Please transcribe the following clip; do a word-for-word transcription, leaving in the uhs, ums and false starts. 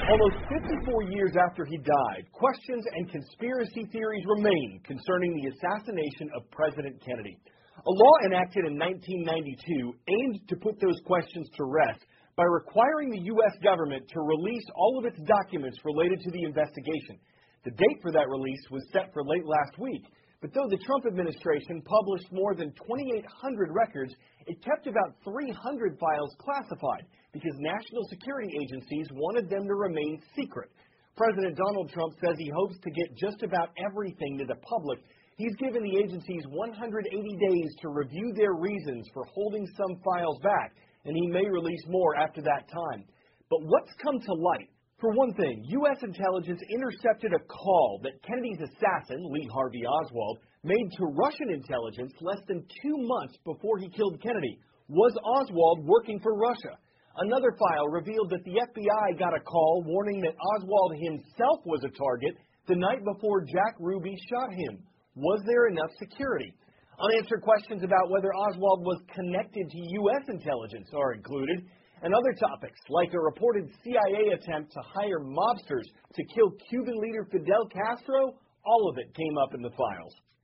Almost fifty-four years after he died, questions and conspiracy theories remain concerning the assassination of President Kennedy. A law enacted in nineteen ninety-two aimed to put those questions to rest by requiring the U S government to release all of its documents related to the investigation. The date for that release was set for late last week, but though the Trump administration published more than twenty-eight hundred records, it kept about three hundred files classified because national security agencies wanted them to remain secret. President Donald Trump says he hopes to get just about everything to the public. He's given the agencies one hundred eighty days to review their reasons for holding some files back, and he may release more after that time. But what's come to light? For one thing, U S intelligence intercepted a call that Kennedy's assassin, Lee Harvey Oswald, made to Russian intelligence less than two months before he killed Kennedy. Was Oswald working for Russia? Another file revealed that the F B I got a call warning that Oswald himself was a target the night before Jack Ruby shot him. Was there enough security? Unanswered questions about whether Oswald was connected to U S intelligence are included. And other topics, like a reported C I A attempt to hire mobsters to kill Cuban leader Fidel Castro, all of it came up in the files.